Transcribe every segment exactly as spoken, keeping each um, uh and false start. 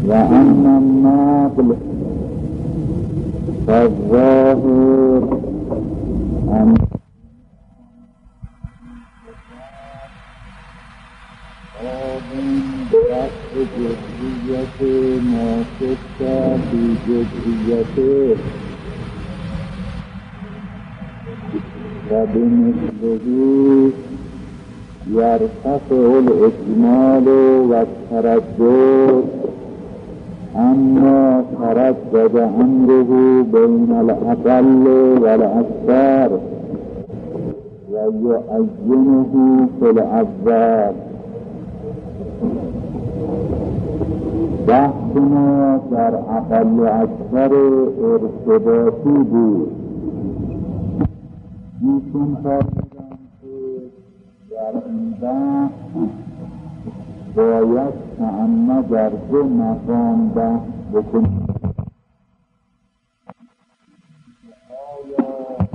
و ان النقل فالظاهر ان آبون برفع جزئیت ناسخت بی جزئیت و بمثله یرتفع الاجمال و التردد اما تردد امره بین الاقل و الاکثر و یعینه فی الاول. بحث ما در اقل و اکثر ارتباطی بود. ایشون فرمودند که در این بحث باید تعمه در دو مقام بحث بکنیم. آیا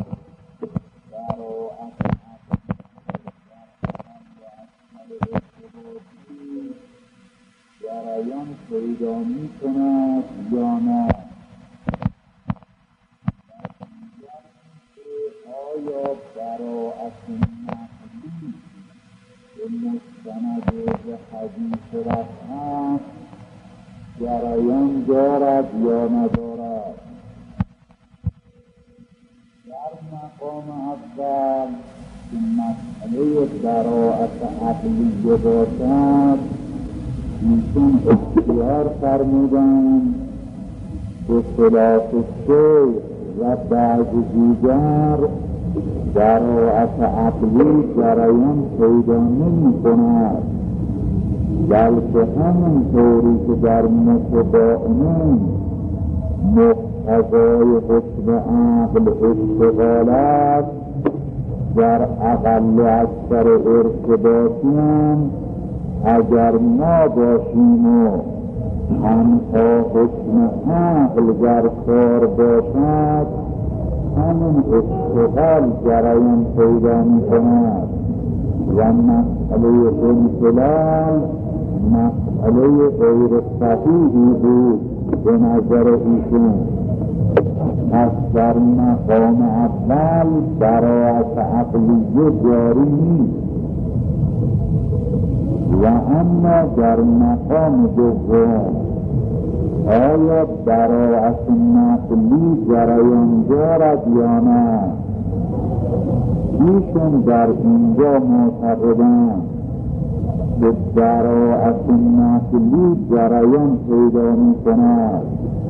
براعت جریان پیدا می کند یا نه؟ آیا براعت نقلی به مستند به حدیث رفعت جریان دارد یا ندارد؟ در مقام اول که مسئله براعت عقلیه باشد ایشون اختیار فرمودند به خلاف شیخ و بعض دیگر براعت عقلی جریان پیدا نمی کند، بلکه همون طوری که در متباینین مقتضای حکم عقل اشتغال است در اقل و اکثر ارتباطی هم اگر ما باشیم و تنها حکم عقل در کار باشد همون اشتغال جریان پیدا می کند و مسئله انفلال مسئله غیر صحیحی بود به نظر ایشون. پس در مقام اول براعت عقلیه جاری نیست و اما در مقام دوم آیا براعت نقلی جریان دارد یا نه؟ ایشون در اینجا معتقدند که براعت نقلی جریان پیدا می کند.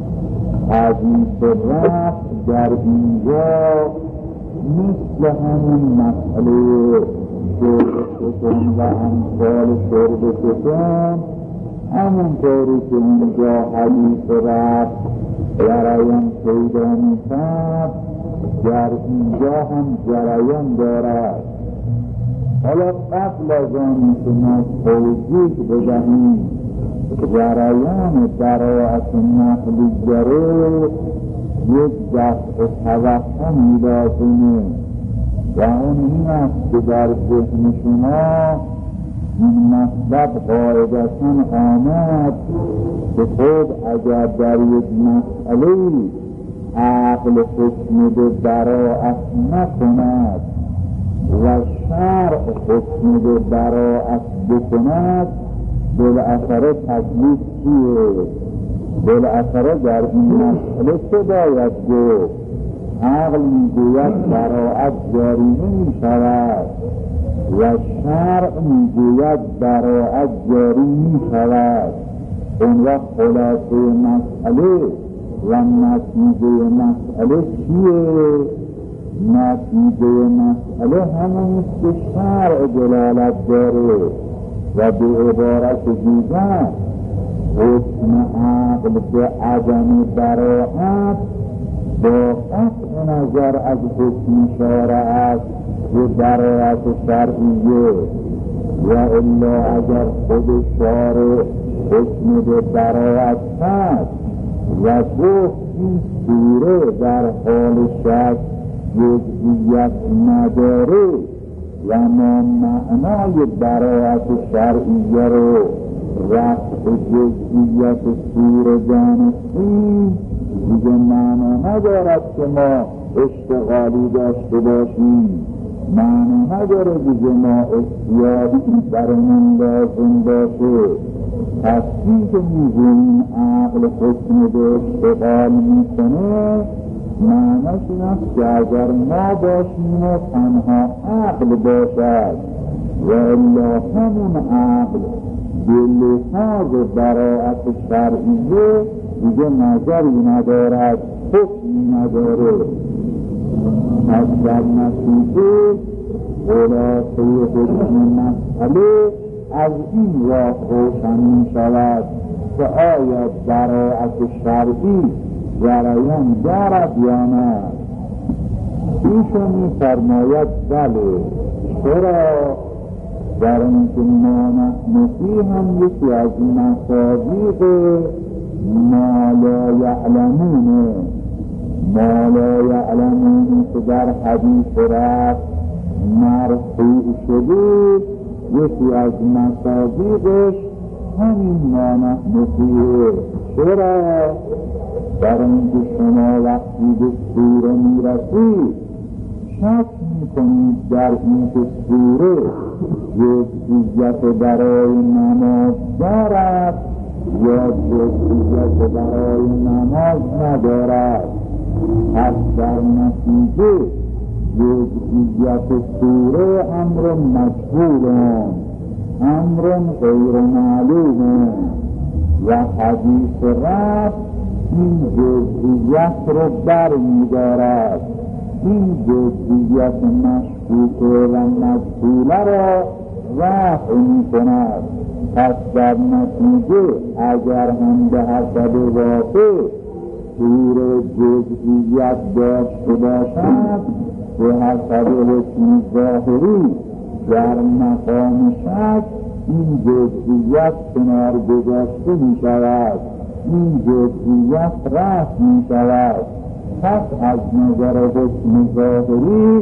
حدیث رفع در اینجا مثل همون مسئله شرب شکن و امثال شرب شکن همون طوری که اینجا حدیث رفع جریان پیدا می کند در اینجا هم جریان دارد. حالا قبل از آن که ما توضیح بدهیم جریان براعت نقلیه رو یک دفع توهمی لازمه و اون این است که در ذهن شما این مطلب قاعدتاً آمد که خود اگر در یک مسئله عقل حکم به براعت نکند و شرع حکم به براعت بکند بالاخره تکلیف چیه؟ بالاخره در این مسئله چه باید گفت؟ عقل میگوید براعت جاری نمی شود و شرع میگوید براعت جاری می شود. اون وقت خلاصه مسئله و نتیجه مسئله چیه؟ نتیجه مسئله همون که شرع دلالت داره و به عبارت دیگر حکم عقل به عدم براعت با قطع نظر از حکم شارع است به براعت شرعیه و الا اگر خود شارع حکم به براعت هست و گفت این سوره در حال شک جزئیت نداره و ما معنای براعت شرعیه رو رفت جزئیت سور جانشین دیگه معنا ندارد که ما اشتغالی داشته باشیم، معنا نداره دیگه ما احتیاطی برامون لازم باشه. پس این که میگوییم عقل حکم به اشتغال میکنه، معناش این است که اگر ما باشیم و تنها عقل باشد و الا همون عقل به لحاظ براعت شرعیه دیگه نظری ندارد، حکمی نداره. از در نتیجه خلاصه حکم مسئله از این راه روشن می شود که آیا براعت شرعی جریان دارد یا نه. ایشون می فرماید بله. چرا؟ در اینکه ما نحنفی هم یکی از مصادیق ما لا یعلمونه، ما لا یعلمونه که در حدیث رفت مرفوع شده، یکی از مصادیقش همین ما نحنفیه. چرا؟ در اینکه شما وقتی به سوره میرسید شک میکنید در اینکه سوره جزئیت برای نماز دارد یا جزئیت برای نماز ندارد. پس در نتیجه جزئیت سوره امر مجهولان، امر غیر معلوم و حدیث رفت این جزئیت رو بر می‌دارد، این جزئیت مشکوکه و مجهوله را رفع می‌کند. پس در نتیجه اگر هم به حسب واقع سوره جزئیت داشته باشد، به حسب حکم ظاهری در مقام شک این جزئیت کنار گذاشته می شود، این جزئیت رفع می شود. پس از نظر حکم ظاهری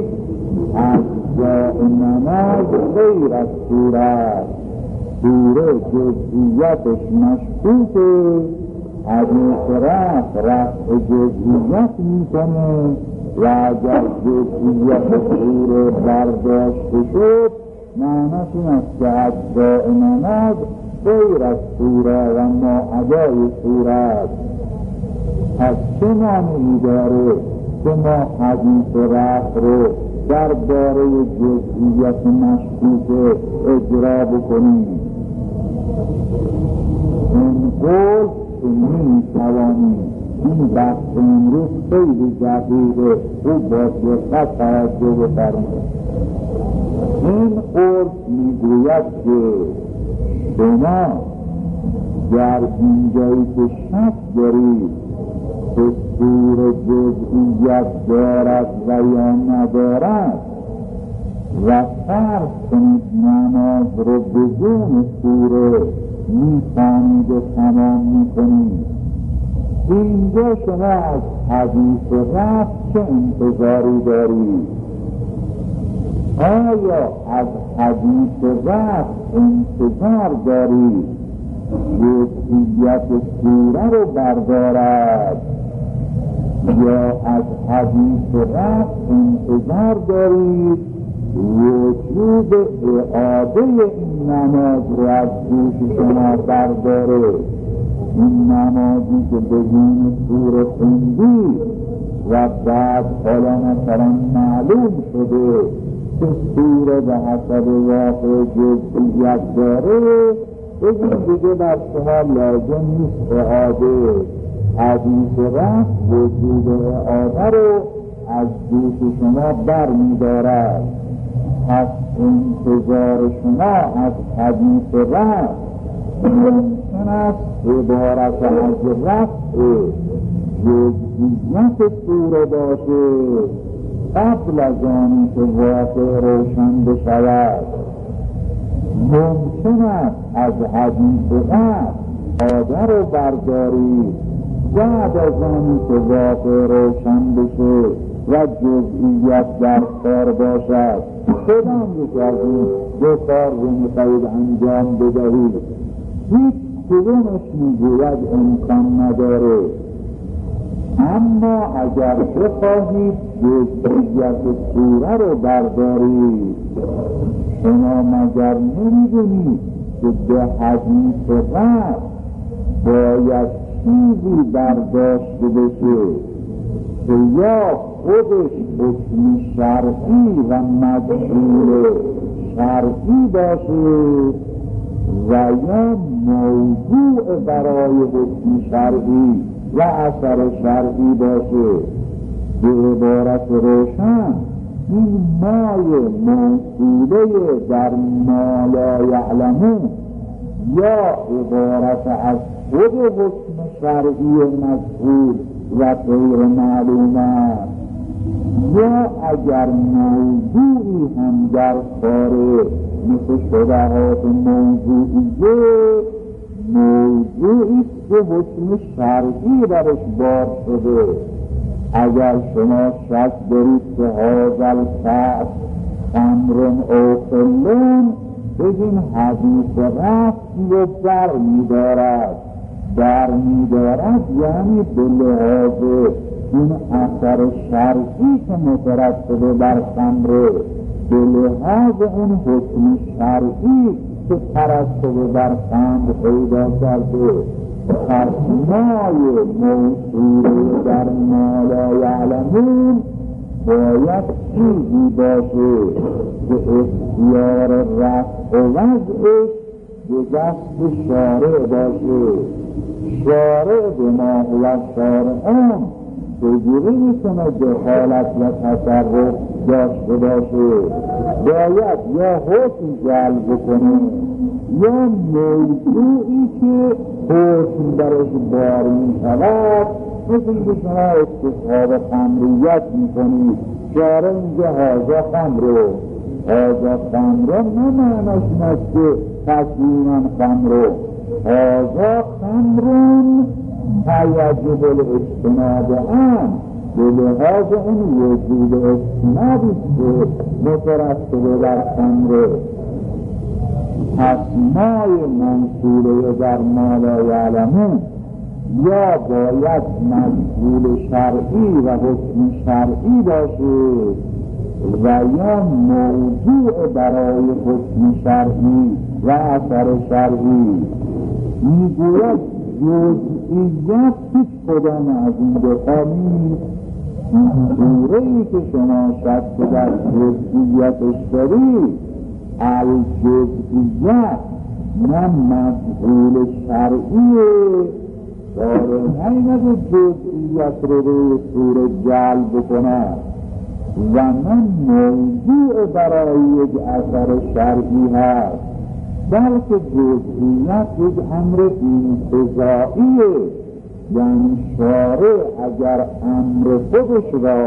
اجزاء نماز غیر از سوره، سوره جزئیتش مشکوکه، حدیث رفت رفع جزئیت میکنه و اگر جزئیت سوره برداشته شد معنیش این است که اجزاء نماز غیر از سوره و ما ادای سوره است. پس چه معنی داره که ما حدیث رفت رو در باره جزئیت مشکوک اجرا بکنیم؟ این قول که نمی توانیم. این بحث امروز خیلی دقیقه، خوب با دقت توجه بفرمایید. این قول میگوید که شما در اینجایی که شک دارید که سوره جزئیت دارد و یا ندارد و فرض کنید نماز رو بدون سوره می‌خوانید و تمام می‌کنید، اینجا شما از حدیث رفت چه انتظاری دارید؟ آیا از حدیث رفت انتظار دارید جزئیت سوره رو بردارد یا از حدیث رفت انتظار دارید وجود اعاده این نماز رو از دوش شما برداره؟ این نمازی که بدون سوره خوندی و بعد حالا مثلا معلوم شده که سوره به حسب واقع جزئیت داره، بگیم دیگه بر شما لازم نیست اعاده. حدیث رفت وجود اعاده رو از دوش شما بر می‌دارد. پس انتظار شما از حدیث رفت ممکن است عبارت از رفع جزئیت سوره باشه قبل از آنی که واقع روشن بشود. ممکن است از حدیث رفع آده رو بردارید بعد از آنی که واقع روشن بشه و جزئیت در کار باشد. کدام یک از این دو کار رو می‌خواهید انجام بدهید؟ هیچ کدومش میگوید امکان نداره. اما اگر بخواهید جزئیات سوره رو بردارید، شما مگر نمیدونید که به حدیث رفت باید چیزی برداشته بشه که یا خودش حکم شرعی و مدلول شرعی باشه و یا موضوع برای حکم شرعی و اثر شرعی باشه. به عبارت روشن این مای موصوله در ما لا یعلمون یا عبارت از خود حکم شرعی مجهول و غیر معلوم است، یا اگر موضوعی هم در کاره مثل شبهات موضوعیه، موضوعی که حکم شرعی برش بار شده. اگر شما شک دارید که هذا الکأس خمر او خل، بگین حدیث رفتی و در می‌دارد. در می‌دارد یعنی به لحاظ این اثر شرعی که مترتب بر خمره، به لحاظ اون حکم شرعی که ترتب بر خمر پیدا کرده. پس مای موصول در ما لا یعلمون باید چیزی باشه که اختیار رفع و وضعش به دست شارع باشه. شارع به ما و شارعان چجوری میتونه دخالت و تصرف داشته باشه؟ باید یا حکم جلب کنه یا موضوعی که حکم درش بار میشود، مثل که شما استصحاب خمریت میکنید. شارع اینجا هازا خمرو، هازا خمرو نه معناش نست که تسلیما خمرو، هازا خمرون یجب الاجتناب عنه، به لحاظ اون وجود اجتنابی که مترتب بر خمره. پس مای منصوله در ما لا یعلمون یا باید مجهول شرعی و حکم شرعی باشه و یا موضوع برای حکم شرعی و اثر شرعی. میگوید جزئیات هیچ کدام از این دفعه نیست. این سوره‌ای که شما شک در جزئیاتش دارید، الجزئیات نه مجهول شرعیه، داره نیمده جزئیات رو روی سوره جلب کنه و نه موضوع برای یک اثر شرعی هست، بلکه جزئیات یک امر انتزاعیه. یعنی شارع اگر امر خودش را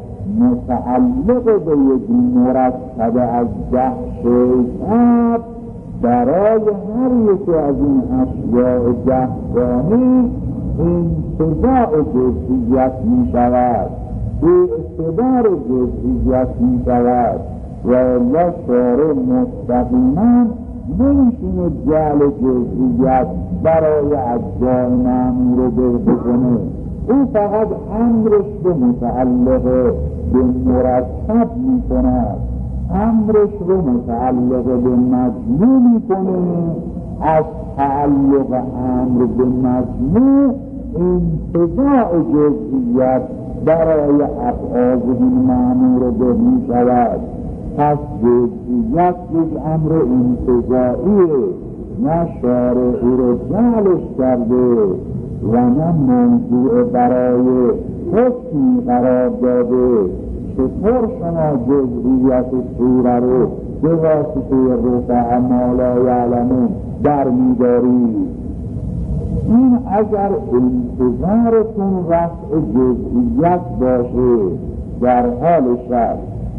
متعلق به یک مرتب از ده شیء برای هر یکی از این اشیاء جهانی انتزاع جزئیات می شود، اعتبار جزئیات می شود و الله شارع مستقیما نمیشونه جعل جزئیات برای اجزای معمول رو بکنه. او فقط امرش به متعلق به مرتب میکنه، امرش رو متعلق به مجموع میکنه. از تعلق امر به مجموع انتزاع جزئیات برای افعال این معمول رو میشود. پس جزئیات یک امر انتزاعیه، نه شارع رو جعلش کرده و نه موضوع برای حکمی قرار داده. چطور شما جزئیات سوره رو به واسطه رفع ما لا یعلمون در می‌دارید؟ این اگر انتظارتون رفع جزئیات باشه در حال شد،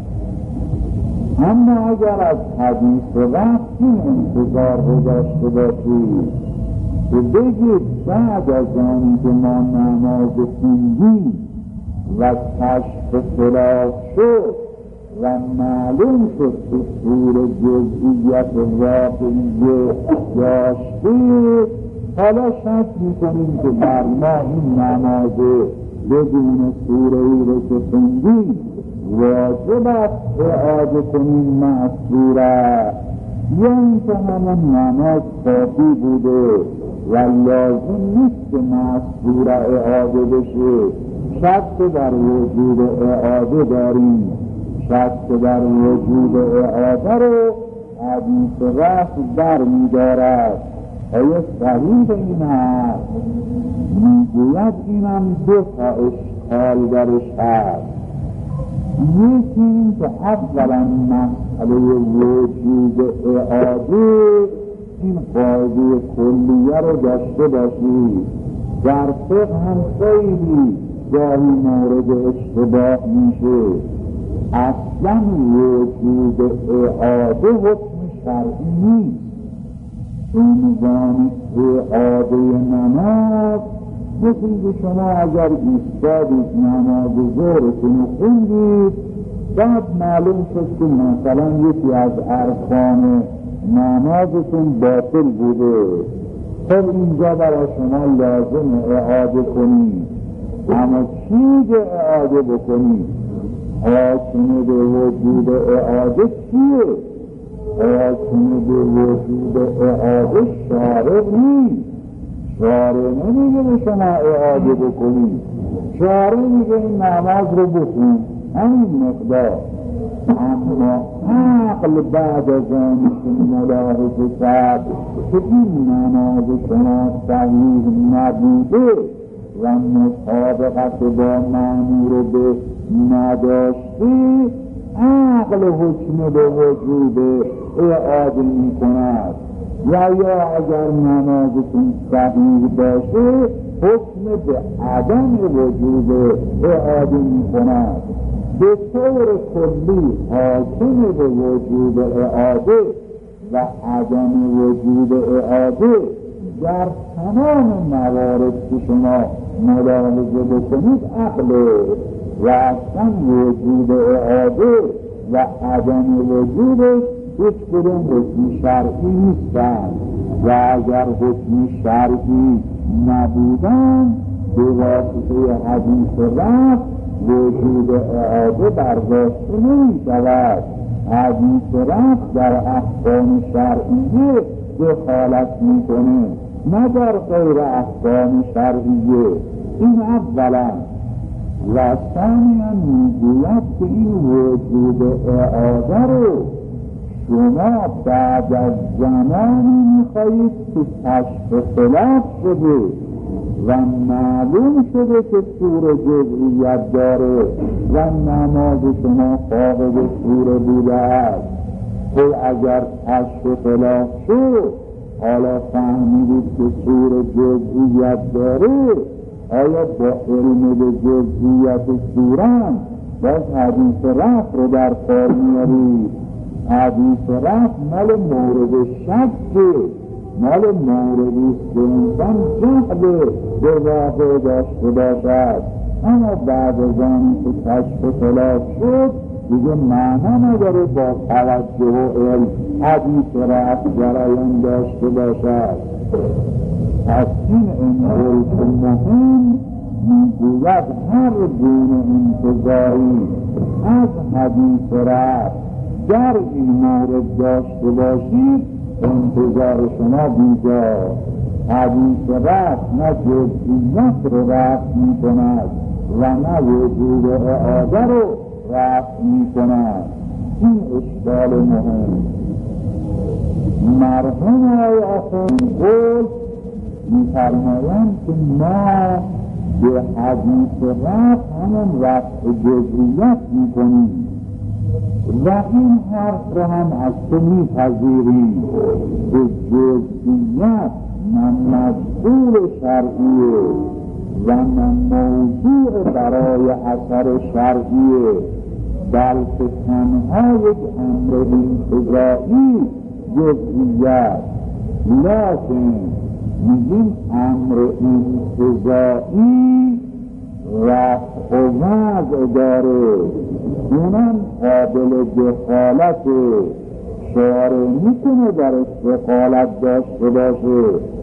اما اگر از حدیث وقت این انتظار رو داشته باشید که بگید بعد از آنی که ما نماز خوندیم و کشف خلاف شد و معلوم شد که صور جزئیت واقعی داشته، حالا شک میکنیم که بر ما این نمازه بدون سوره‌ای رو که خوندیم واجب است اعاده کنیم معصوره، یا اینکه همون نماز کافی بوده و لازم نیست که معصوره اعاده بشه. شک در وجود اعاده داریم، شک در وجود اعاده رو حدیث رفع در می‌دارد. آیا صحیح این هست؟ میگوید اینم دو تا اشکال درش هست. یکی این که اولا مسئله وجود اعاده این قاعده کلیه رو داشته باشید. در فقه هم خیلی گاهی مورد اشتباه میشه. اصلا وجود اعاده حکم شرعی نیست. عنوان اعاده نماز بسید شما اگر ایستادید نماز ظهرتون رو خوندید، بعد معلوم شد که مثلا یکی از ارکان نمازتون باطل بوده، خب اینجا برای شما لازم اعاده کنید. اما چی که اعاده بکنید؟ حاکم به وجود اعاده چیه؟ حاکم به وجود اعاده شارع نیست. شارع نمیگه به شما اعاده بکنید، شارع میگه این نماز رو بخون همین مقدار. اما عقل بعد از آن که ملاحظه کرد که این نماز شما صحیح نبوده و مطابقت با معنی رو به نداشتی، عقل حکم به وجود اعاده می کند. یا یا اگر نمازتون صحیح باشه حکم به عدم وجود اعاده می کند. به طور کلی حاکم به وجود اعاده و عدم وجود اعاده در تمام موارد که شما ملاحظه بکنید عقله و اصلا وجود اعاده و عدم وجودش هیچ کدوم حکم شرعی نیستن و اگر حکم شرعی نبودن به واسطه حدیث رفع وجود اعاده برداشته نمی شود. حدیث رفع در احکام شرعیه دخالت می کنه، نه در غیر احکام شرعیه. این اولا. و ثانیا میگوید که این وجود اعاده رو شما بعد از زمانی میخواهید که کشف خلاف شده و معلوم شده که سور جزئیت داره و نماز شما فاقد سور بوده است. خب اگر کشف خلاف شد، حالا فهمیدید که سور جزئیت داره، آیا با علم به جزئیت سورم باز حدیث رفع رو در کار میارید؟ حدیث رفع مال مورد شکه، مال موردی است که انسان جهل به واقع داشته باشد. اما بعد از آن که کشف خلاف شد دیگه معنا نداره با توجه و علم حدیث رفع جریان داشته باشد. از این انگل مهم میگوید هر گونه انتظاری از حدیث رفع در این مورد داشته باشید انتظار شما بیجا. حدیث رفع نه جزئیت رو رفع می کند و نه وجود اعاده رو رفع می کند. این اشکال مهم. مرحوم های آخرین قول می فرمایند که ما به حدیث رفع همون رفع جزئیت می کنیم و این حرف را هم از تو می پذیریم که جزئیت من مجبور شرعیه و من موضوع برای اثر شرعیه، بلکه تنها یک امر انتزاعی جزئیت. لکن میگیم امر انتزاعی رفع و وضع داره، اونم قابل دخالت شارع میتونه درش دخالت داشته باشه.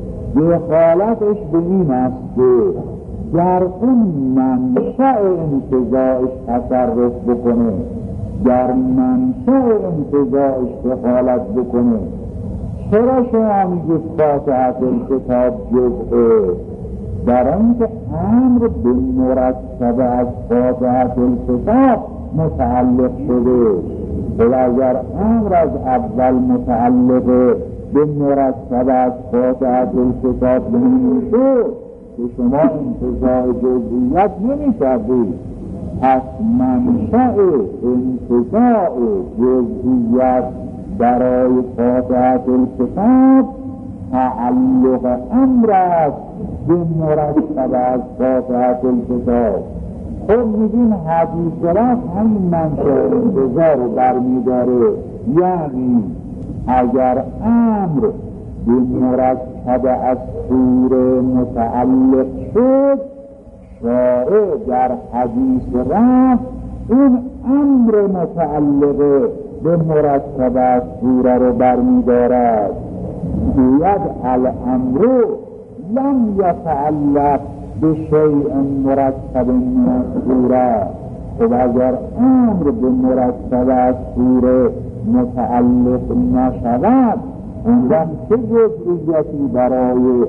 دخالتش به این است که در اون منشأ انتزاعش تصرف بکنه، در منشأ انتزاعش دخالت بکنه. چرا شما میگید فاتحه الکتاب جزءه؟ در اینکه امر به مرتبه از فاتحه الکتاب متعلق شده. و اگر امر از اول متعلق به مرتبه از فاتحه الکتاب نمیشه که شما انتزاع جزئیت نمی‌کردید. پس منشأ انتزاع جزئیت برای فاتحه الکتاب تعلق امر است به مرتبه از فاتحه الکتاب. خب میگیم حدیث رفت همین منشأ انتزاع رو برمیداره، یعنی اگر امر به مرتبه از سوره متعلق شد، شارع در حدیث رفت اون امر متعلق به مرتبه از سوره رو برمیدارد. باید الامر لم یتعلق به شیء مرتب من سوره. و اگر امر به مرتبه از سوره متعلق نشود، اون وقت چه جزئیاتی برای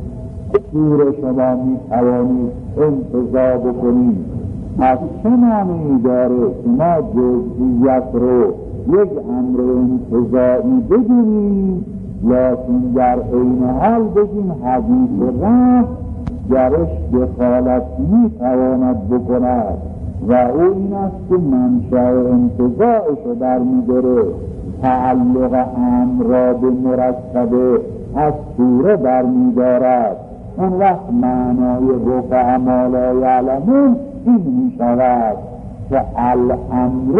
سوره شما می توانید انتزاع بکنید؟ از چه معنی داره که ما جزئیات رو یک امر انتزاعی بگیریم، لکن در عین حال بگیم حدیث رفت درش دخالت می تواند بکند و او این است که منشأ انتزاعش رو در می داره، تعلق امر را به مرتبه از سوره برمی‌دارد. اون وقت معنای رفع ما لا یعلمون این می شود که الامر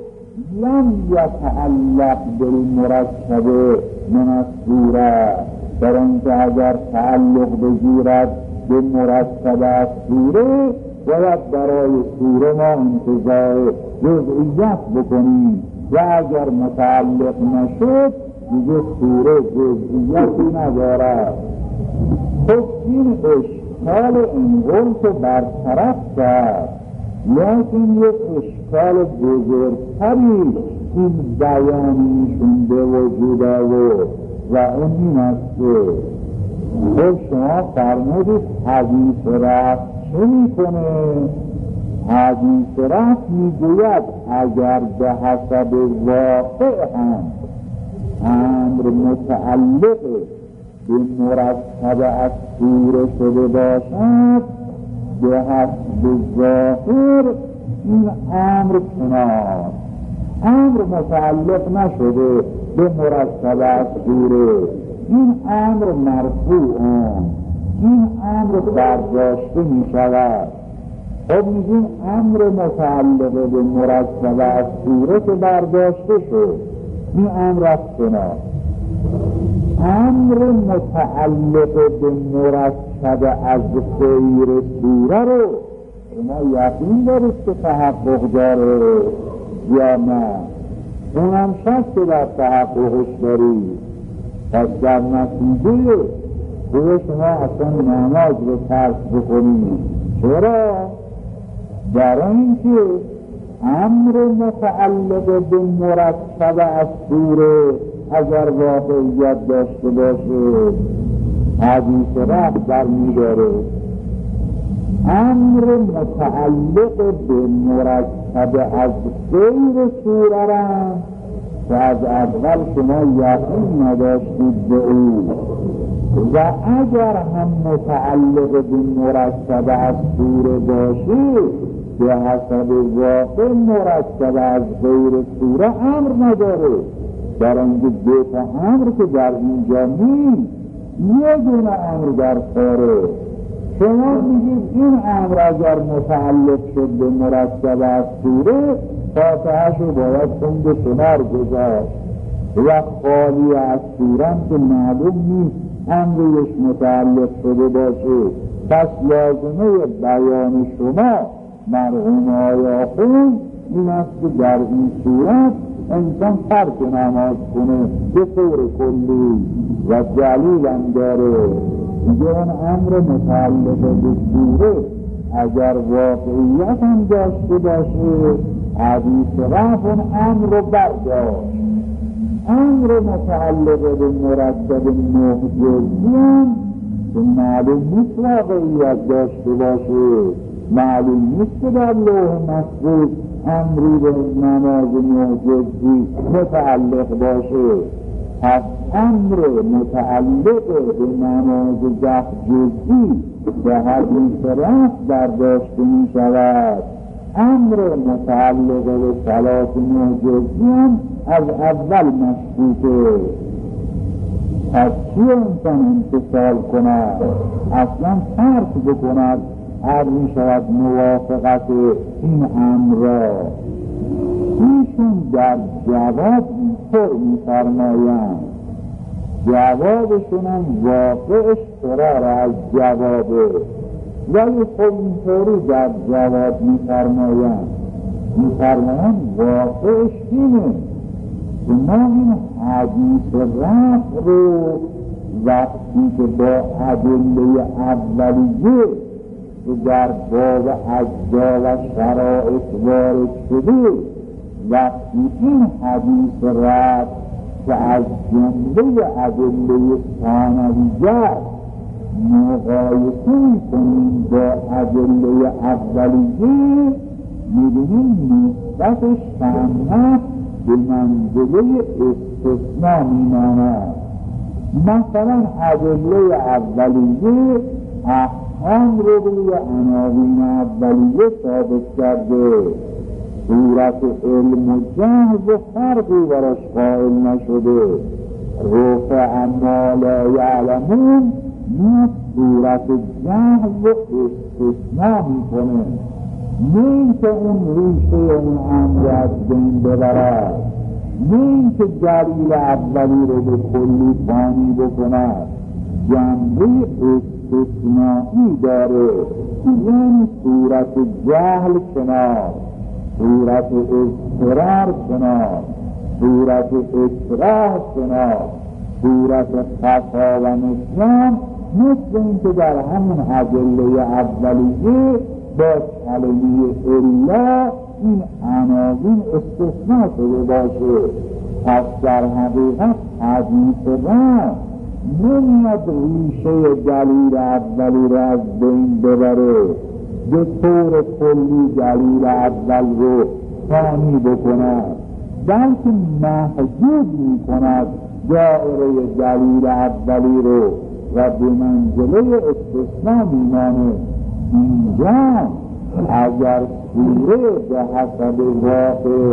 لم یتعلق بالمرتبه من السوره، در اینکه اگر تعلق بگیرد به مرتبه از سوره باید برای سوره ما انتزاع جزئیات بکنیم و اگر متعلق نشد دیگه سوره جزئیاتی ندارد. خب این اشکال انگل که برطرف کرد، لیکن یک اشکال بزرگتری این بیانیشون به وجود آورد و اون این است که خب شما فرمودید حدیث رفت چه میکنه؟ حدیث رفت میگوید اگر به حسب واقع هم امر متعلق به مرتبه از سوره شده باشد، به حسب ظاهر این امر کنار، امر متعلق نشده به مرتبه از سوره، این امر مرفوع، این امر برداشته می شود. خب میگیم امر متعلق به مرتبه از سوره که برداشته شد، این امر از کنار. امر متعلق به مرتبه از غیر سوره رو شما یقین دارید که تحقق داره یا نه؟ اونم شک در تحققش دارید. پس در نتیجه باید شما اصلا نماز رو ترک بکنید. چرا؟ در اینکه امر متعلق به مرتبه از سوره اگر واقعیت داشته باشه حدیث رفت در می‌داره. امر متعلق به مرتبه از غیر سوره را که از اول شما یقین نداشتید به او و اگر هم متعلق به مرتبه از سوره باشه به حسب واقع مرتبه از غیر سوره امر نداره. در اینکه دو تا امر که در اینجا نیست، یه دونه امر در کاره. شما میگید این امر اگر متعلق شد به مرتبه از سوره فاتحه‌شو باید کنده کنار گذاشت و خالی از سوره که معلوم نیست امرش متعلق شده باشه پس لازمه بیان شما مرحوم آیا خون این است که در این صورت انسان ترک نماز کنه به طور کلی و دلیل هم داره. دیگه اون امر متعلق به سوره اگر واقعیت هم داشته باشه حدیث رفت اون امر رو برداشت. امر متعلق به مرتب نه جزئی هم که معلوم نیست واقعیت داشته باشه، معلوم نیست که در لوح محفوظ امری به نماز نه جزئی متعلق باشه. پس امر متعلق به نماز ده جزئی به حدیث رفت برداشته می شود. امر متعلق به صلات نه جزئی هم از اول مشروطه. پس چی انسان امتثال کند؟ اصلا ترک بکند هر می شود موافقت این امر را. ایشون در جواب اینطور می فرمایند، جوابشون هم واقعش فرار از جوابه، ولی خب اینطوری در جواب می فرمایند می فرمایند واقعش اینه که ما این حدیث رفع رو وقتی که با ادله اولیه که در باب اجزا و شرائط وارد شده، وقتی این حدیث رفع که از جمله ادله ثانویه مقایسه میکنیم با ادله اولیه، میبینیم نسبتش فهمت به منزله استثناء میماند. مثلا ادله اولیه احکام رو روی عناوین اولیه ثابت کرده، صورت علم و جهل و فرقی براش قائل نشده. رفع ما لا یعلمون نه صورت جهل و استثناء میکنه، نه اینکه اون ریشه اون امر از بین ببرد، نه اینکه دلیل اولی رو به کلی فانی بکند، جنبه استثنایی داره. یعنی صورت جهل کنار، صورت اضطرار کنار، صورت اکراه کنار، صورت خطا و نسیان، مثل این که در همون ادله اولیه با کلمه الا این عناوین استثناء شده باشه. پس در حقیقت حدیث رفع نمیاد ریشه دلیل اولی را از بین ببره، به طور کلی دلیل اول رو فانی بکند، بلکه محدود میکند دائره دلیل اولی رو و به منزله استثناء میمانه. اینجا اگر سوره به حسب واقع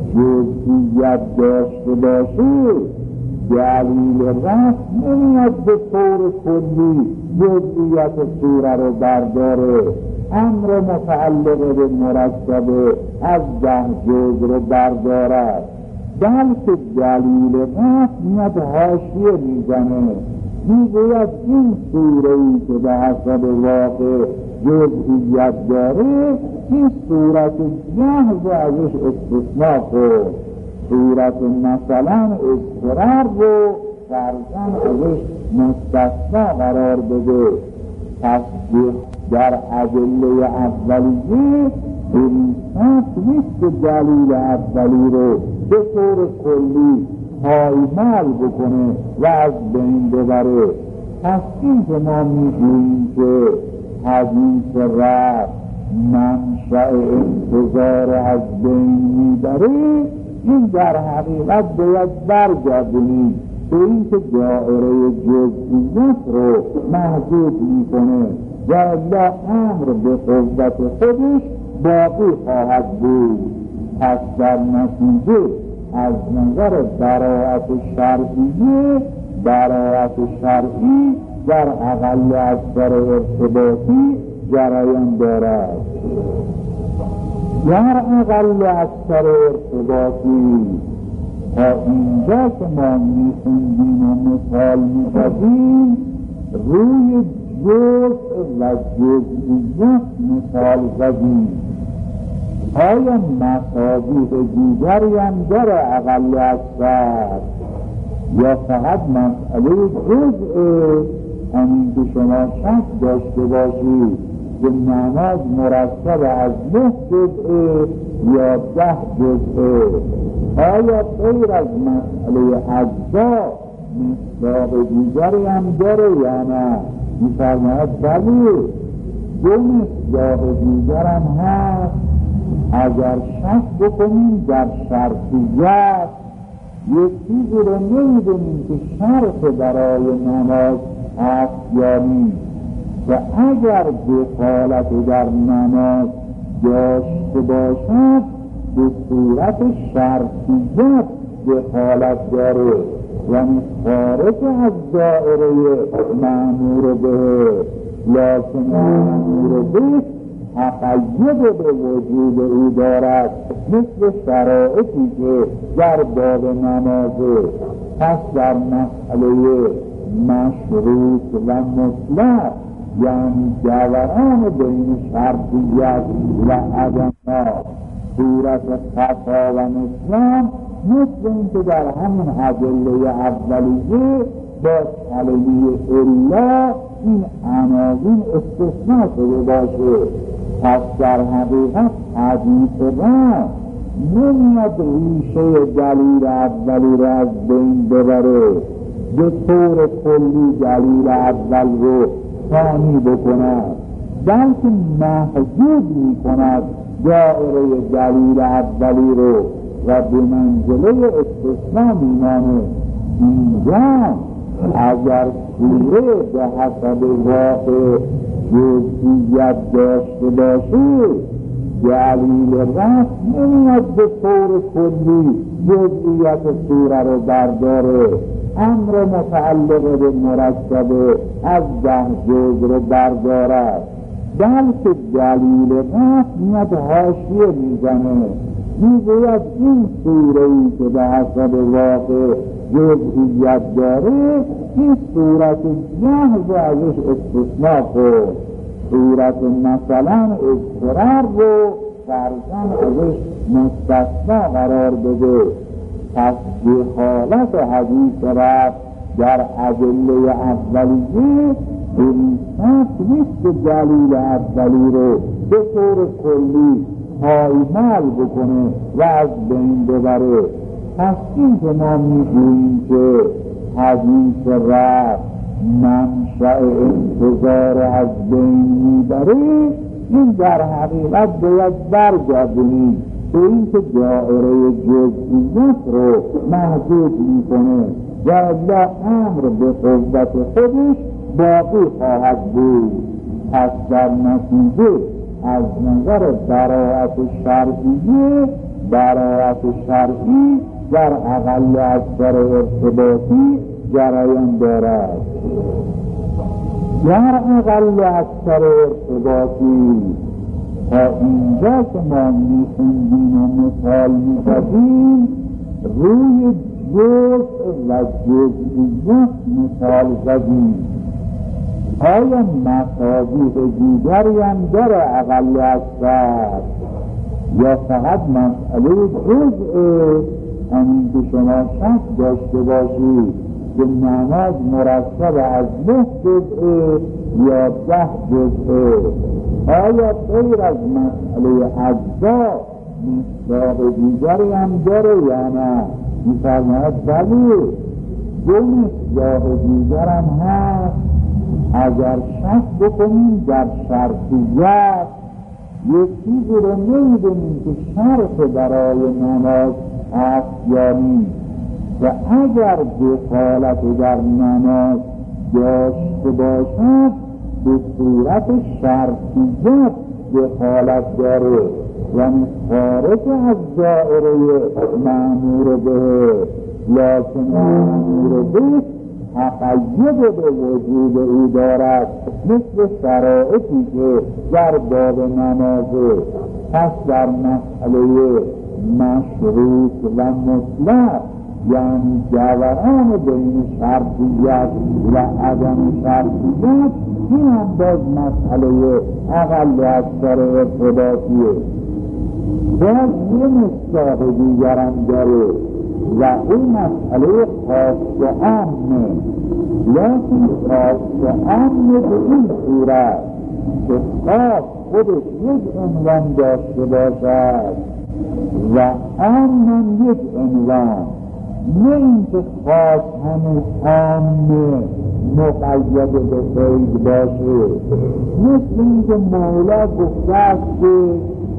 جزئیت داشته باشه، دلیل رفع نمیاد به طور کلی جزئیت سوره رو برداره، امر متعلق به مرکب از ده جزء رو بردارد، بلکه دلیل رفع میاد حاشیه میزنه، میگوید این سوره‌ای که به حسب واقع جزئیت داره این صورت جهل رو ازش استثناء کن، صورت مثلا اضطرار رو فرضاً ازش مستثنا قرار بده. پس در ادله اولیه انسان نیست که دلیل اولی رو به طور کلی پایمال بکنه و از بین ببره. پس این که ما میگوییم که حدیث رفع منشأ انتظار از بین میبره، این در حقیقت باید برگردونیم به این که دائره جزئیات رو محدود میکنه و الا امر به قوت خودش باقی خواهد بود. پس در نتیجه از نظر براءت شرعیه، براءت شرعی در اقل اکثر ارتباطی جریان دارد. در اقل اکثر ارتباطی تا اینجا که ما میخوندیم و مثال میزدیم روی جزء و جزئیت مثال زدیم. آیا مصادیق دیگری هم داره اقل اکثر، یا فقط مسئله جزء همین که شما شک داشته باشید که نماز مرکب از نه جزء یا ده جزء؟ آیا غیر از مسئله اجزا مصداق دیگری هم داره یا نه؟ می‌فرماید بله، دو مصداق دیگر هم هست. اگر شک بکنیم در شرطیت یک چیزی رو نمیدونیم که شرط برای نماز هست یا نیست، و اگر دخالت در نماز داشته باشد به صورت شرطیت دخالت داره، یعنی خارج از دائره مأمور به، لکن مأمور به تقید به وجود او دارد، مثل شرایطی که در باب نمازه. پس در مسئله مشروط و مطلق، یعنی جوهران بین شرطیت و عدم صورت خطا و اسلام، مثل این که در همین ادله اولیه با کلمه الا این عناوین استثناء شده باشه. پس در حقیقت حدیث را نمیاد ریشه دلیل اولی را از بین ببره، به طور کلی دلیل اول رو ثانی بکند، بلکه محدود میکند دائره دلیل اولی رو و به منزله استثناء میمانه. اینجا اگر سوره به حسب واقع جزئیت داشته باشه، دلیل رفت نمیاد به طور کلی جزئیت سوره رو برداره، امر متعلق به مرکب از ده جزء رو بردارد، بلکه دلیل رفت میاد حاشیه میزنه، میگوید این سوره‌ای که به حسب واقع جزئیت داره، این صورت جهز رو ازش استثناء کن، صورت مثلا اضطرار رو فرضاً ازش مستثنا قرار بده. پس دخالت حدیث رفت در ادله اولیه انصاف نیست که دلیل اولی رو به طور کلی پایمال بکنه و از بین ببره. پس این که ما میگوییم که حدیث رفت منشأ انتظار از بین میبره، این در حقیقت باید برگردونیم به این که دائره جزئیات رو محدود میکنه و الا امر به قوت خودش باقی خواهد بود. پس در نتیجه از نظر براءت شرعیه، براءت شرعی در اقل اکثر ارتباطی جریان دارد. در اقل اکثر ارتباطی تا اینجا که ما میخوندیم و مثال میزدیم، روی جزء و جزئیات مثال زدیم. آیا مصادیق دیگری هم داره اقل اکثر، یا فقط مسئله جزء همین که شما شک داشته باشید که نماز مرکب از نه جزء یا ده جزء؟ آیا غیر از مسئله اجزا مصداق دیگری هم داره یا نه؟ می‌فرماید بله، دو مصداق دیگر هم هست. اگر شک بکنیم در شرطیت یک چیزی رو نمیدونیم که شرط برای نماز هست یا نیست، و اگر دخالت در نماز داشته باشد به صورت شرطیت دخالت داره، یعنی خارج از دائره مأمور به، لکن مأمور به تقید به وجود او دارد، مثل شرایطی که در باب نمازه. پس در مسئله مشروط و مطلق، یعنی جوهران بین شرطیت و عدم شرطیت، این هم باز مسئله اقل اکثر ارتباطیه. باز یه مصداق دیگرم داره و اون مسئله خاص و عامه، لیکن خاص و عامه به این صورت که خاص خودش یک عنوان داشته باشد و عام هم یک عنوان، نه اینکه خاص همون عامه مقید به قید باشه. مثل اینکه مولا گفته است که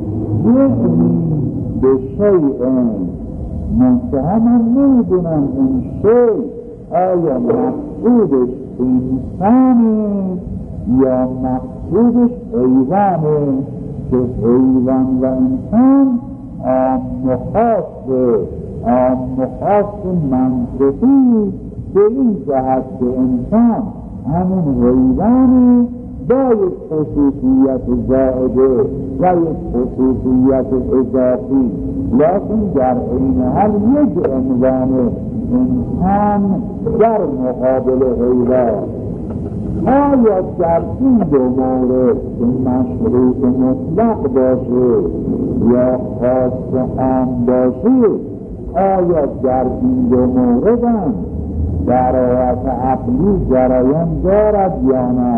یعنی به شیء منتها من نمیدونم این شیء آیا مقصودش انسانه یا مقصودش حیوانه، که حیوان و انسان عام و خاصه، عام و خاص منطقی به این جهت که انسان همون حیوانه با یک خصوصیت زائده و یک خصوصیت اضافی، لیکن در این حال یک عنوان انسان در مقابل حیوان. آیا در این دو مورد که مشروط مطلق باشه یا خاص و عام باشه، آیا در این دو مورد هم برایت عقلی جریان دارد یا نه؟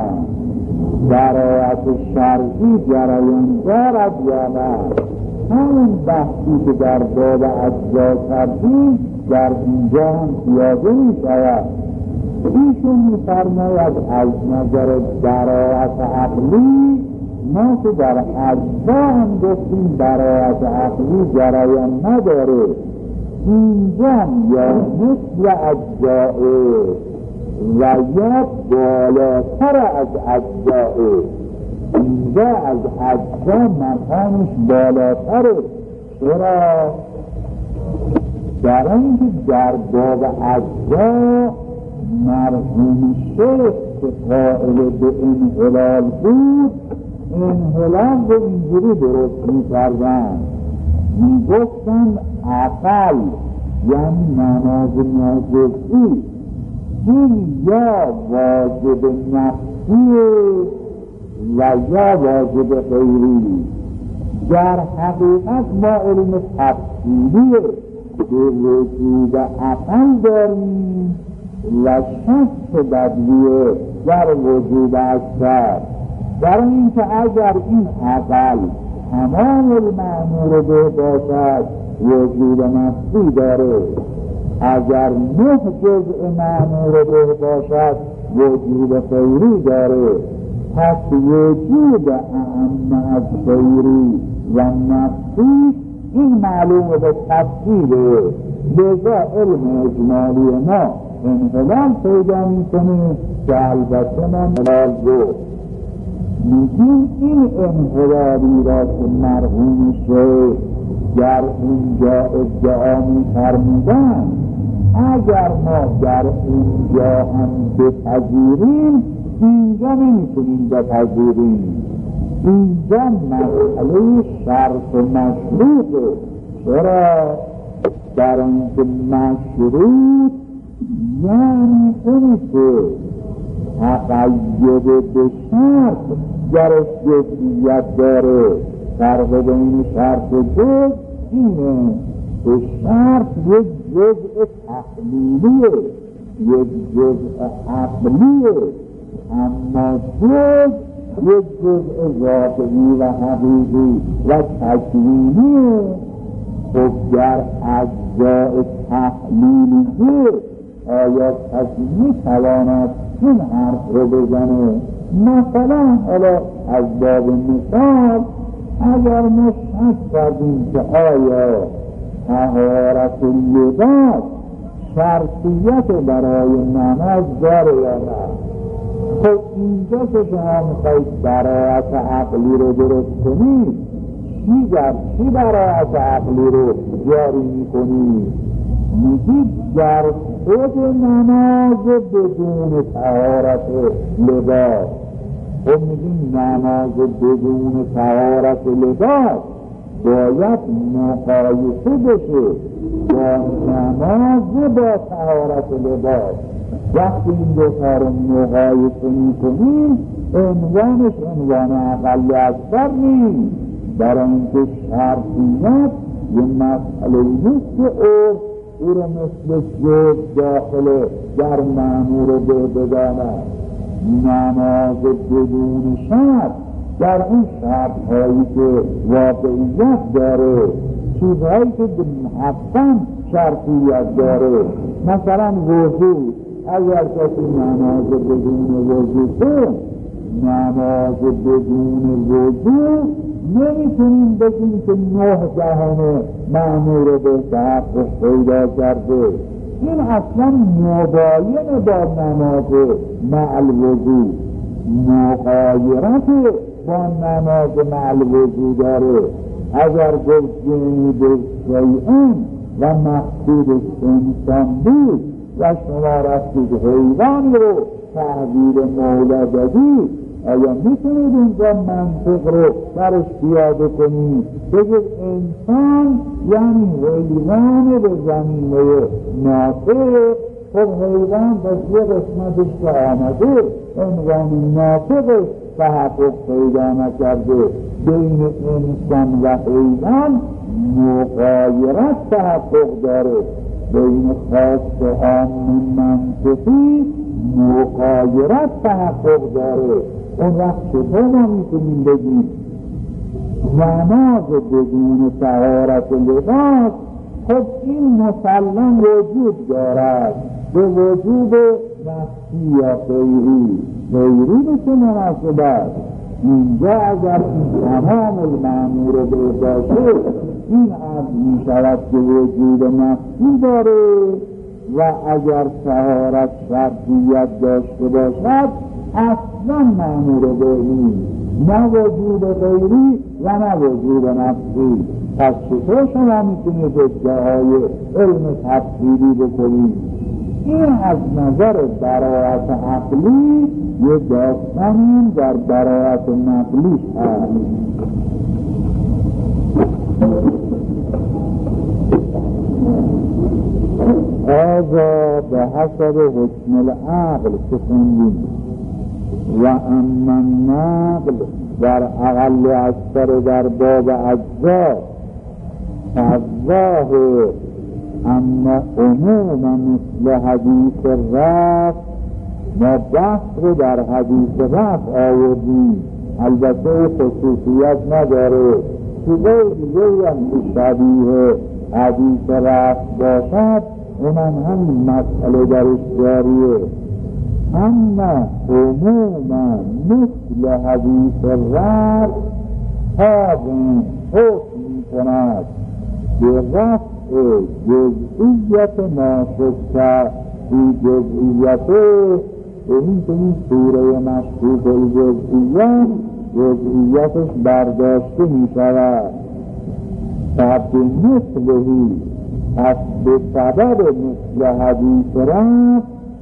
برایت شرعی جریان دارد یا نه؟ همون بحثی که در باب اجزا کردیم در اینجا هم پیاده می شود. ایشون می فرماید از نظر برایت عقلی ما که در اجزا هم گفتیم برایت عقلی جریان نداره، اینجا یا مثل اجزائه و یا بالاتر از اجزائه. اینجا از اجزا مقامش بالاتره. چرا؟ در اینکه در باب اجزا مرحوم شیخ که قائل به انحلال بود، انحلال رو اینجوری درست می کردن، می گفتن عقل یعنی نماز ناجزئی این یا واجب نفسیه و یا واجب غیری. در حقیقت ما علم تفصیلیه که وجود عقل داریم و شک بدلیه در وجود اکثر، در اینکه اگر این عقل تمام المأمور به باشد وجود نفسی داره، اگر نه جزء مأمور به باشد وجود غیری داره. پس وجود اعم از غیری و نفسی این معلوم به تفصیله. لذا علم اجمالی ما انحلال پیدا میکنه که البته ما انحلال بود میگیم این انحلالی را که مرحوم شیخ در اینجا ادعا می‌فرمودند، اگر ما در اینجا هم بپذیریم اینجا نمیتونیم بپذیریم. اینجا مسئله شرط و مشروطه. چرا؟ در اینکه مشروط یعنی اونی که تقید به شرط درش جزئیت داره. فرق بین شرط و جز اینه که شرط یک جزء تحلیلیه، یک جزء عقلیه، اما جز یک جزء ذاتی و حقیقی و تکوینیه. خب در اجزاء تحلیلیه آیا کسی میتواند این حرف رو بزنه؟ مثلا حالا از باب مثال اگر ما شک کردیم که آیا طهارت لباس شرطیت برای نماز داره یا نه، خب اینجا که شما میخواید برایت عقلی رو درست کنید، چی در چی برایت عقلی رو جاری میکنید؟ میگید در خود نماز بدون طهارت لباس. خب میگیم نماز بدون طهارت لباس باید مقایسه بشه با نماز با طهارت لباس. وقتی این دو تا رو مقایسه میکنیم عنوانش عنوان اقل اکثر نیست، برای اینکه شرطیت یه مسئله نیست که او او رو مثل جز داخل در مأمور به بداند. نماز بدون شرط در اون شرط هایی که واقعیت داره، چیزهایی که حقا شرطیت داره، مثلا وضو، اگر کسی نماز بدون وضو کن، نماز بدون وضو نمیتونیم بگیم که نه دهن مأمور به تحقق پیدا کرده. این اصلا مباین با نماز مع الوضو، مغایرت با نماز مع الوضو داره. اگر گفت جنید شیئن و مقصود انسان بود و شما رفتید حیوان رو تحویل مولا دادید، آیا میتونید اینجا منطق رو برش پیاده کنید؟ بگید انسان یعنی حیوان به زمینه ناطق. خب حیوان بس یه قسمتش که آمده عنوان ناطقش تحقق پیدا نکرده. بین انسان و حیوان مغایرت تحقق داره، بین خاص و عام منطقی مغایرت تحقق داره. اون وقت چطور ما میتونیم بگیم نماز بدون طهارت لباس؟ خب این مسلم وجود دارد، به وجود نفسی یا غیری. غیری به چه مناسبت؟ اینجا اگر این تمام المأمور به باشه، این عرض می شود که وجود نفسی داره و اگر طهارت شرطیت داشته باشد اصلا مأمور به نیست، نه وجود غیری و نه وجود نفسی. پس چطور شما میتونید ادعای علم تفصیلی بکنید؟ این از نظر براءت عقلی یه داستانی در براءت نقلیش هست. آزا به حسب حکم العقل که خوندیم و اما النقل در اقل اکثر در باب اجزا فالظاهر اما عموما مثل حدیث رفع و بحث رو در حدیث رفع آوردیم، البته خصوصیت نداره، چیزای دیگه هم که شبیه حدیث رفع باشد اونم همین مسئله درش جاریه. اما عموما مثل حدیث رفع حاضن حکم میکند به رفع جزئیت ناشکر فی جزئیته، به این که این سوره مشکوک الجزئیت جزئیتش برداشته می شود. فبه مثلهی، پس به سبب مثل حدیث رفع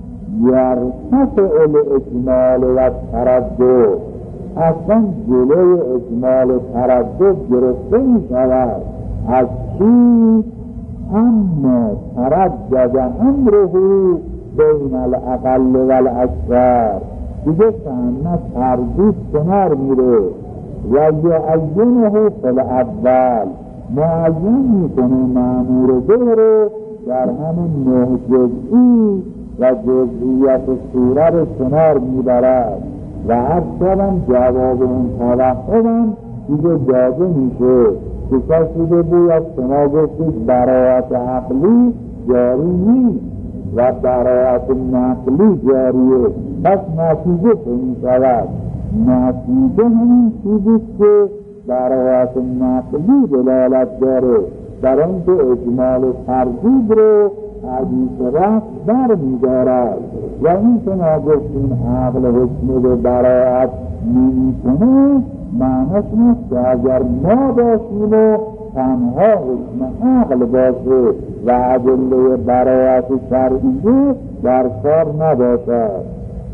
یرتفع الاجمال و تردد، اصلا جلوی اجمال و تردد گرفته می شود. از چی؟ اما تردد امره بین الاقل و الاکثر، دیگه سهمه تردید کنار میره و یعینه فی الاول، معین میکنه مأمور به رو در همین نه جزئی و جزئیت سوره رو کنار میبرد و هر شبم جواب اون توقعم دیگه داده میشه که کسی به بوید شما گفتید براءت عقلی جاری نیست و براءت نقلی جاریه، پس نتیجه که می شود نتیجه همین چیزیست که براءت نقلی دلالت داره، برای اینکه اجمال و تردید رو حدیث رفع بر می دارد و این که ما گفتیم عقل حکم به براءت نمی کنه، معنیش نیست که اگر ما باشیم و تنها حکم عقل باشه و ادله براءت شرعیه در کار نباشد.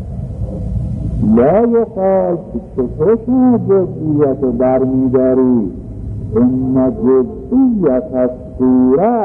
لا یقال که چطور جزئیت برمی داری؟ ان جزئیت الصوره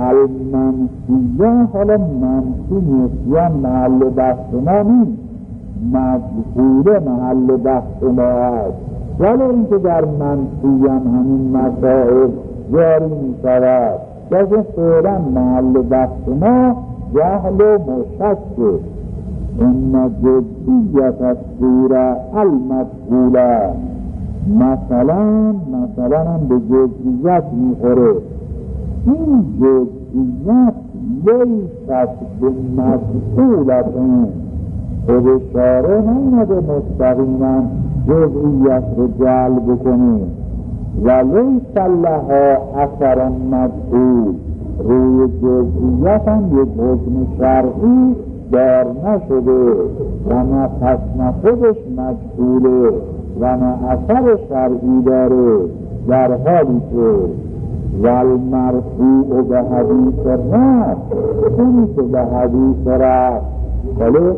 المنفیه، حالا منفی نیست یا محل بحث ما نیست، مجهول محل بحث ما است، ولی اینکه در منفی هم همین مسائل جاری می شود، که فعلا محل بحث ما جهل و مشکه. ان جزئیت الصوره المجهوله، مثلا مثلا هم به جزئیت میخوره. این جزئیت لیست به مجهولتون، خود شارع نمیده مستقیما جزئیت رو جلب کنه، و لیس لها اثر مجهول، روی جزئیت هم یک حکم شرعی دار نشده و نه پس نه خودش مجهوله و نه اثر شرعی داره، در حالی که والمرفوع به حدیث رفت، اونی که به حدیث رفت بله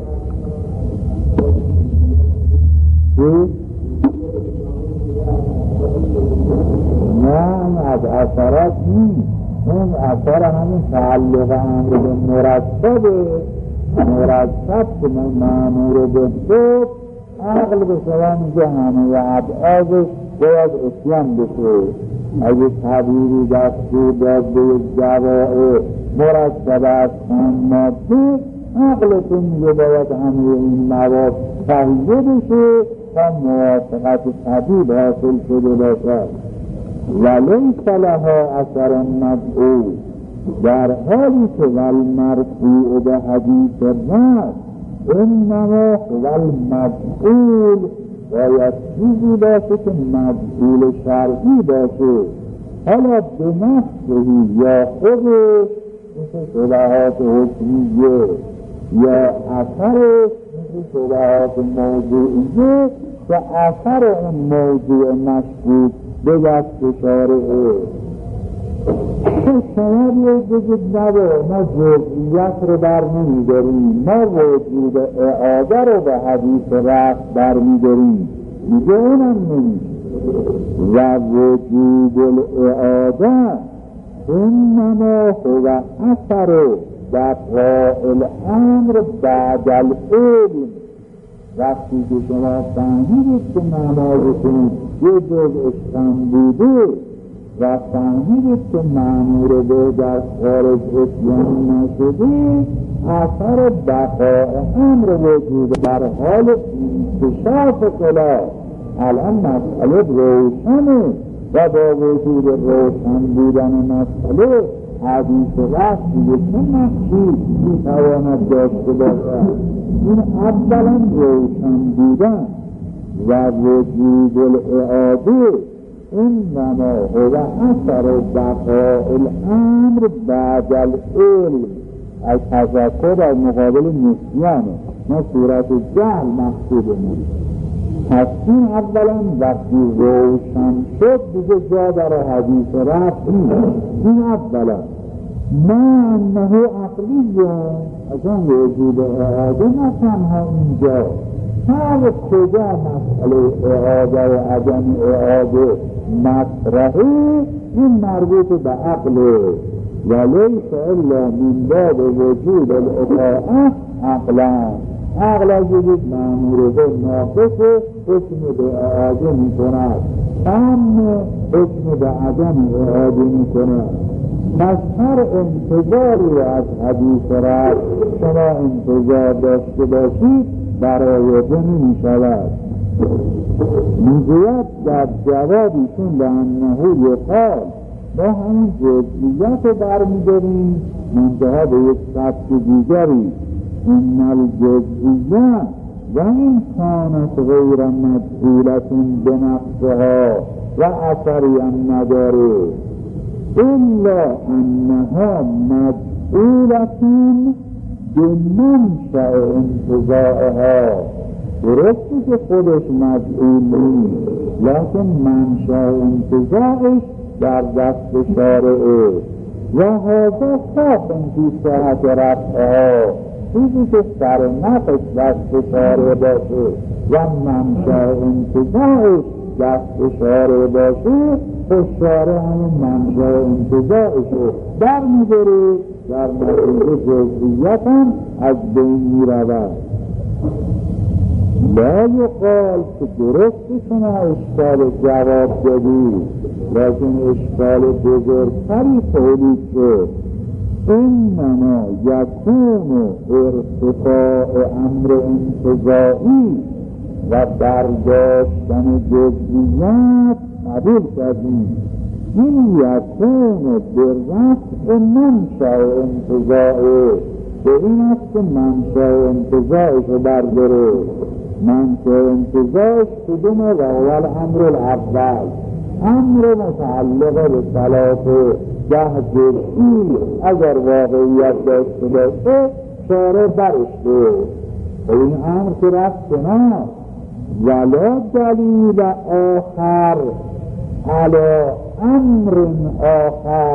نه از اثرات نیست، اون اثر همین تعلق امر به مرتبه، مرتب که مأمور به خود عقل به شما میگه همه ابعادش باید اتیان بشه. اگه طبیعی دستور داد به یک جوائع مرتب از چند ماده، عقلتون میگه باید همه این مواد تهیه بشه تا موافقت طبیب حاصل شده باشد. ولیس لها اثر مجهول، در حالی که والمرفوع به حدیث رفت، انما والمجهول باید چیزی باشه که مجهول شرعی باشه، حالا به نفسهی یا خودش مثل شبهات حکمیه یا اثرش مثل شبهات موضوعیه که اثر اون موضوع مشکوک به دست شارعه. شما بیایید بگید نبا ما جزئیت رو بر نمی داریم، ما وجود اعاده رو به حدیث رفت بر می داریم، میگه اونم نمیشه. و وجود الاعاده انما هو اثر بقاء الامر بعد العلم. وقتی که شما فهمیدید که نمازتون یه جزء کم بوده و فهمیدید که مأمور به در خارج اتیان نشده، اثر بقاء امر وجود در حال انکشاف خلاف. الان مسئله روشنه و با وجود روشن بودن مسئله حدیث رفت دیگه چه نقشی میتواند داشته باشد؟ این اولا روشن بودن و وجود الاعاده انما هو اثر بقاء الامر بعد العلم. از تذکر از مقابل نسیانه، ما صورت جهل مقصودمون. پس این اولا وقتی روشن شد دیگه جا در حدیث رفت نیست. این اولا ما انه عقلیه، اصلا وجود اعاده نه تنها اینجا، هر کجا مسئله اعاده و عدم اعاده مطرحه این مربوط به عقله. ولیس الا من باب وجود الاطاعه عقلا. عقل از وجود مأمور به ناقصه حکم به اعاده می کند، هم حکم به عدم اعاده می کند. پس هر انتظاری از حدیث رفت شما انتظار داشته باشید برآورده نمی شود. میگوید در جوابیشون به انه یقال، ما همین جزئیات رو برمیداریم منتها به یک سبک دیگری. ان الجزئیه و این کانت غیر مجهولت بنفسها و اثری هم نداره الا انها مجهولت بمنشأ انتزاعها. درستی که خودش مجهول نیست، لیکن منشأ انتزاعش در دست شارعه و هذا خاص فی صحت رفعها. چیزی که سر نفس دست شارع باشه و منشأ انتزاعش دست شارع باشه، و شارع همون منشأ انتزاعش رو در می‌داره، در نتیجه جزئیت هم از بین می‌رود. لا یقال که درست شما اشکال جواب دادید، لیکن اشکال بزرگتری تولید شد. انما یکون ارتفاع امر انتزاعی و برداشتن جزئیات قبول کردیم. این یکون به رفع منشأ انتزاعه، به این است که منشأ انتزاعش رو برداره. منشأ انتزاعش کدوم؟ و اول امر الاول، امر متعلق به صلاة ده جزئی اگر واقعیت داشته باشه شارع برشته، این امر که رفت کنار. ولا دلیل آخر علی امر آخر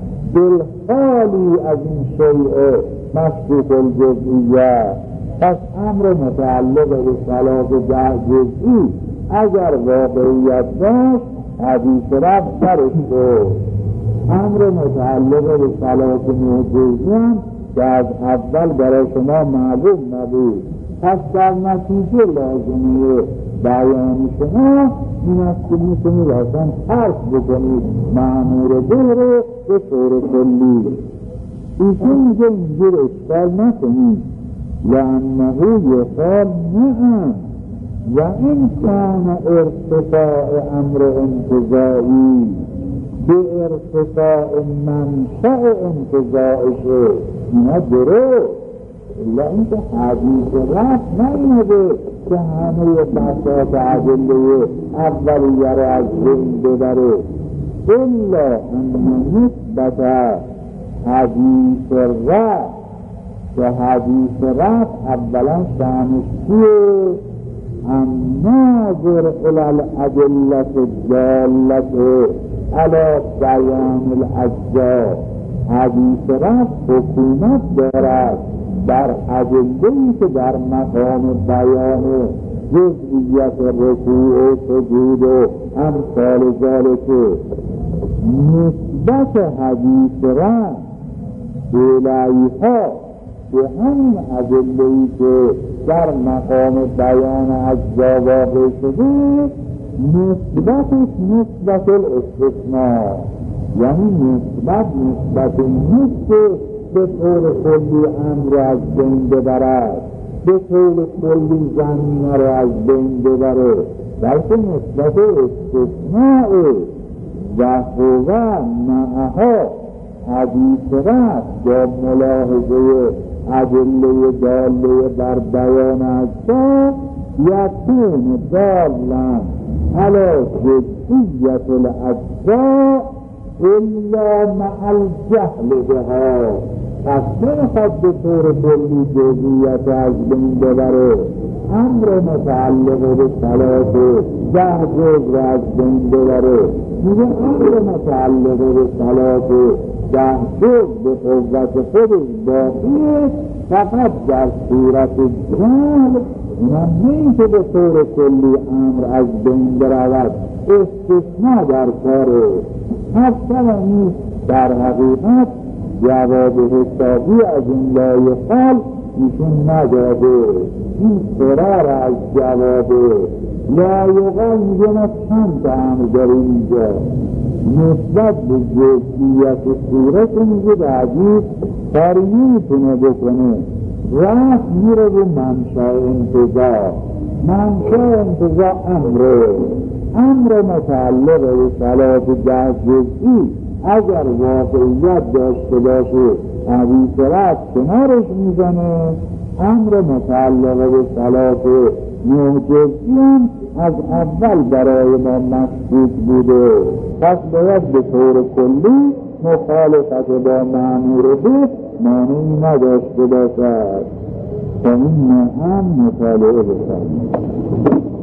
بالخالی از این شیء مشروط الجزئیه. پس امر متعلق به صلاة ده جزئی اگر واقعیت داشت حدیث رفت برشته. امر متعلق به صلاة نه جزئی هم که از اول برای شما معلوم نبود، پس در نتیجه لازمه بیان شما این است که میتونید اصلا ترک بکنید مأمور به رو به طور کلی. ایشون میگه اینجور اشکال نکنید، لانه یقال نعم و این کان ارتفاع امر انتزاعی به ارتفاع منشأ انتزاعشه، اینا درست. الا اینکه حدیث رفت نیمده که همه بساط عدله اولیه را از بین ببره. الا ان نسبت حدیث رفت که حدیث رفت اولا شأنش چیه؟ الناظر الى الادله الداله علی بیان الاجزاء. حدیث رفت حکومت دارد در ادله‌ای که در مقام بیان جزئیات رکوع و سجود و امثال ذالک. نسبت حدیث رفت الیها به همین ادله‌ای که در مقام بیان اجزا واقع شده، نسبتش نسبت الاستثناء، یعنی نسبت نسبت نیست که به طور کلی امر از بین ببرد، به طور کلی زمینه را از بین ببره، بلکه نسبت استثناء و هو معها حدیث رفت با ملاحظه ادله داله بر بیان اجزا یکون دالا علی جزئیت الاجزاء الا مع الجهل بها. پس نمیخواد به طور کلی جزئیات از بین ببره، امر متعلق به صلاة ده جز را از بین ببره. میگه امر متعلق به صلاة ده جز به قوت خودش باقیه، فقط در صورت جهل نمی که به طور کلی امر از بین برود، استثناء در کاره. اصلا نیست در حقیقت جواب حسابی از این لایقال ایشون نداده. این فرار از جواب لایقال میگه ما چند امر داریم اینجا نسبت به جزئیات صورت میگه بعدی کاری نمیتونه بکنه، رفت میره به منشأ انتزاع. منشأ انتزاع امره، امر متعلق به صلاة ده جزئی اگر واقعیت داشته باشه حدیث رفت کنارش میزنه. امر متعلق به صلاة نه جزئی هم از اول برای ما مشکوک بوده، پس باید به طور کلی مخالفت با مأمور به معنی نداشته باشد. تا این هم مطالعه بکنیم.